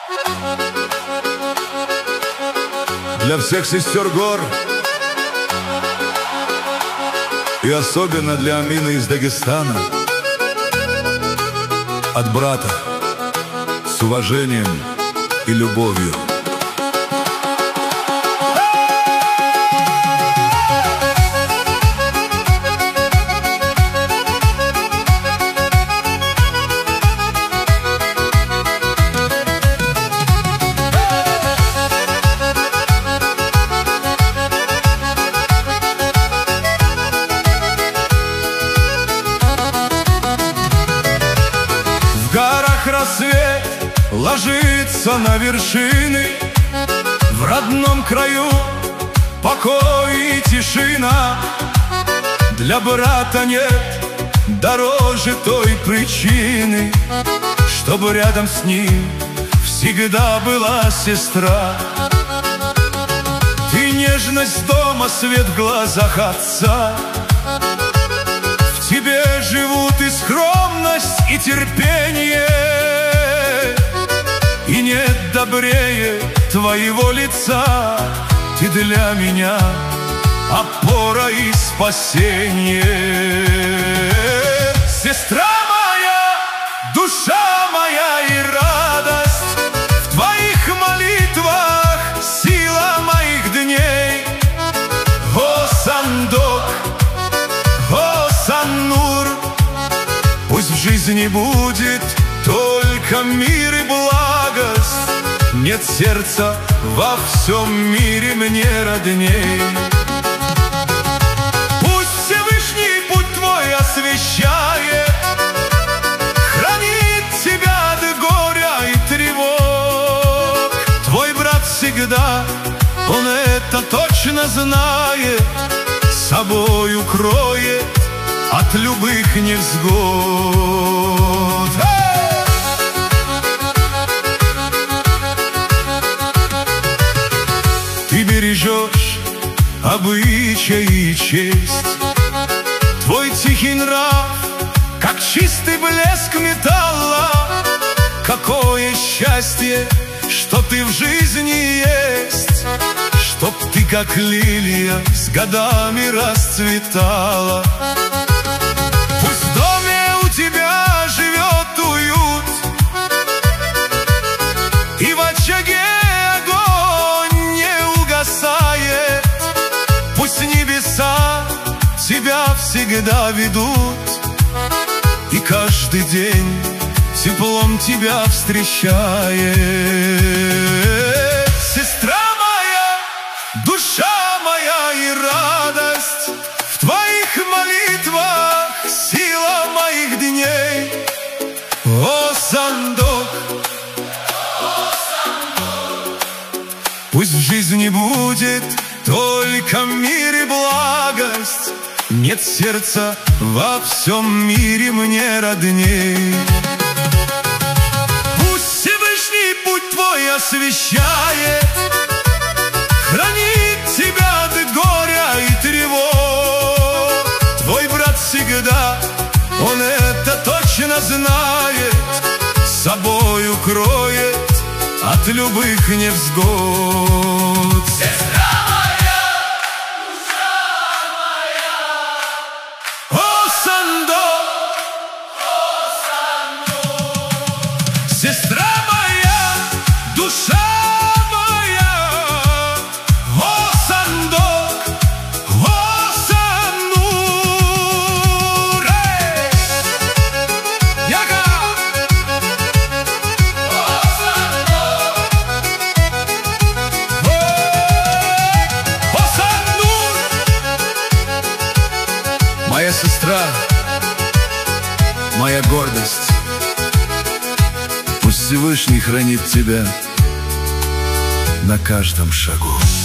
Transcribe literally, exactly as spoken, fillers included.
Для всех сестер гор и особенно для Амины из Дагестана, от брата, с уважением и любовью. Рассвет ложится на вершины, в родном краю покой и тишина. Для брата нет дороже той причины, чтобы рядом с ним всегда была сестра. Ты нежность дома, свет в глазах отца, в тебе живут и скромность, и терпение. И нет добрее твоего лица, ты для меня опора и спасение. Сестра моя, душа моя и радость, в твоих молитвах сила моих дней. О, Сандок, о, Саннур, пусть в жизни будет только мир и благость, нет сердца во всем мире мне родней. Пусть Всевышний путь твой освещает, хранит тебя от горя и тревог. Твой брат всегда, он это точно знает, собой укроет от любых невзгод. Ты бережешь обычаи и честь, твой тихий нрав, как чистый блеск металла. Какое счастье, что ты в жизни есть, чтоб ты, как лилия, с годами расцветала. Пусть в доме у тебя живет уют, и в очаге пусть небеса тебя всегда ведут, и каждый день теплом тебя встречает. Сестра моя, душа моя и радость, в твоих молитвах сила моих дней. О, Сандок, пусть в жизни будет только мир и благость, нет сердца во всем мире мне родней. Пусть Всевышний путь твой освещает, хранит тебя от горя и тревог. Твой брат всегда, он это точно знает, собой укроет от любых невзгод. Сестра моя, душа моя, о, Сандок, о, Сандок. Сестра моя, душа моя, о, Сандок, о, Саннур. Яга! Моя сестра, моя гордость, пусть Всевышний хранит тебя на каждом шагу.